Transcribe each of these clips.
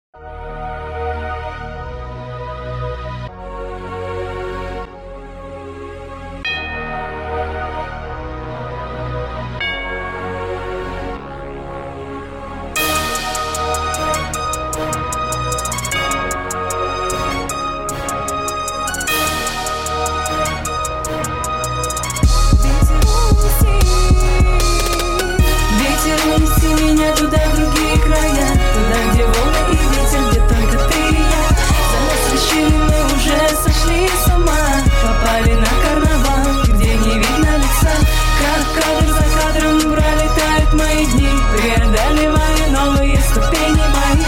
Унеси меня туда, в другие края, туда, где волны и ветер, где только ты и я. За нас решили, мы уже сошли с ума, попали на карнавал, где не видно лица. Как кадр за кадром пролетают мои дни, преодолевая новые ступени мои.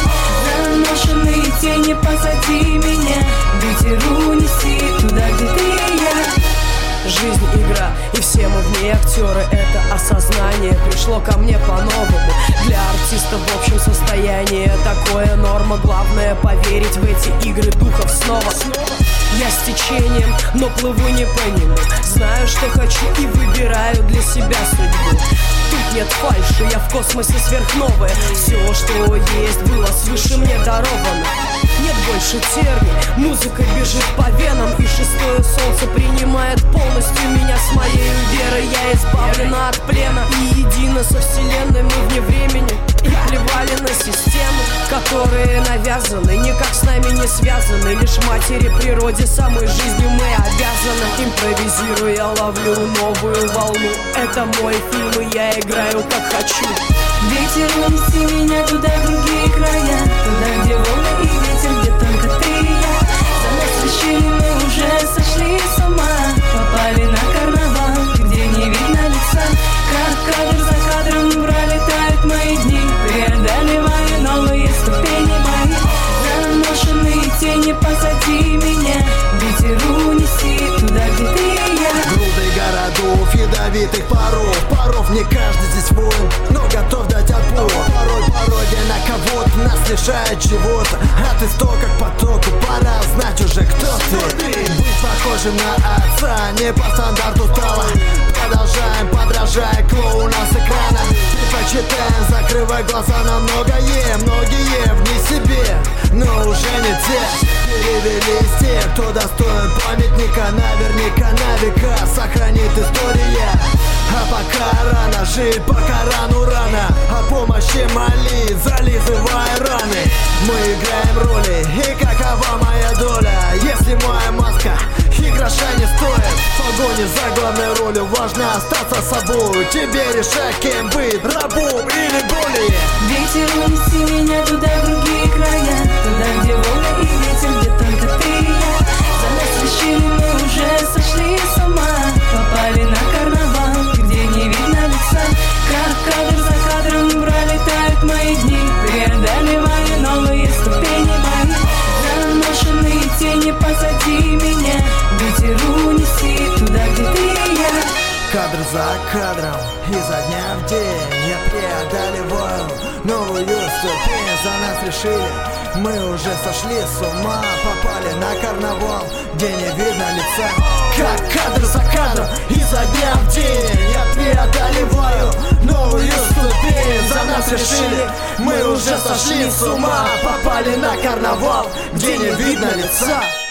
Заношенные тени позади меня, ветер унеси туда, где ты и я. Жизнь игра, и все мы в ней актеры. Это осознание пришло ко мне по-новому. Для артиста в общем состоянии такое норма. Главное поверить в эти игры духов снова. Я с течением, но плыву не по нему. Знаю, что хочу и выбираю для себя судьбу. Тут нет фальши, я в космосе сверхновая. Все, что есть, было свыше мне даровано. Нет больше терний, музыка бежит по венам. И шестое солнце принимает полностью меня с моей верой. Я избавлена от плена и едина со вселенной. Мы вне времени и плевали на системы, которые навязаны, никак с нами не связаны. Лишь матери природе, самой жизнью мы обязаны. Импровизируя, ловлю новую волну. Это мой фильм, и я играю как хочу. Ветер, унеси меня туда, в другие края, туда, где волны и ветер, где только ты и я. За нас решили, мы уже сошли с ума, попали на карнавал, где не видно лица. Как кадр за кадром пролетают мои дни, преодолевая новые ступени мои. Заношенные тени позади меня, ветер унеси туда, где ты и я. Грудой городов, ядовитых паров не каждый здесь воин, но готов дать отпор. Порой пародия на кого-то нас лишает чего-то. От истока к потоку пора знать уже, кто ты. Быть похожим на отца не по стандарту стало. Продолжаем, подражая клоунам с экрана. Предпочитаем, закрывая глаза на многие вне себе, но уже не те. Перевелись те, кто достоин памятника. Наверняка на века сохранит история. А пока рано жить, пока рану рано. О помощи моли, зализывая раны. Мы играем роли, и какова моя доля? Если моя маска и гроша не стоит, в погоне за главной ролью важно остаться собой. Тебе решать, кем быть, рабом или более. Ветер, унеси меня туда, в другие края, туда, где волны и ветер, где только ты и я. За нас решили, мы уже сошли с ума, попали на карнавал, где не видно лица. Как кадр за кадром пролетают мои дни, преодолевая новые ступени мои. Заношенные тени позади меня, ветер унеси туда, где ты и я. Кадр за кадром, изо дня в день я преодолеваю новую ступень. За нас решили, мы уже сошли с ума, попали на карнавал, где не видно лица. Как кадр за кадром, изо дня в день я преодолеваю новую ступень. За нас решили, мы уже сошли с ума, попали на карнавал, где не видно лица.